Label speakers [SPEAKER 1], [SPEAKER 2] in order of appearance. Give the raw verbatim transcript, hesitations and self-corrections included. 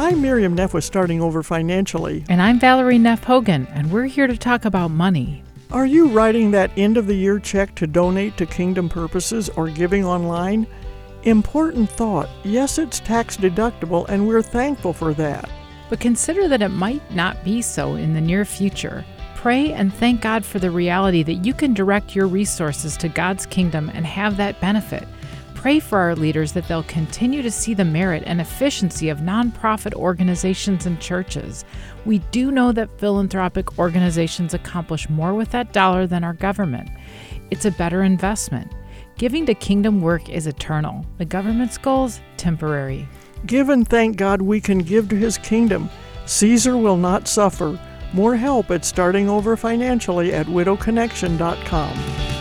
[SPEAKER 1] I'm Miriam Neff with Starting Over Financially.
[SPEAKER 2] And I'm Valerie Neff Hogan, and we're here to talk about money.
[SPEAKER 1] Are you writing that end-of-the-year check to donate to Kingdom Purposes or giving online? Important thought. Yes, it's tax deductible, and we're thankful for that.
[SPEAKER 2] But consider that it might not be so in the near future. Pray and thank God for the reality that you can direct your resources to God's kingdom and have that benefit. Pray for our leaders that they'll continue to see the merit and efficiency of nonprofit organizations and churches. We do know that philanthropic organizations accomplish more with that dollar than our government. It's a better investment. Giving to kingdom work is eternal. The government's goals, temporary.
[SPEAKER 1] Give and thank God we can give to His kingdom. Caesar will not suffer. More help at Starting Over Financially at widow connection dot com.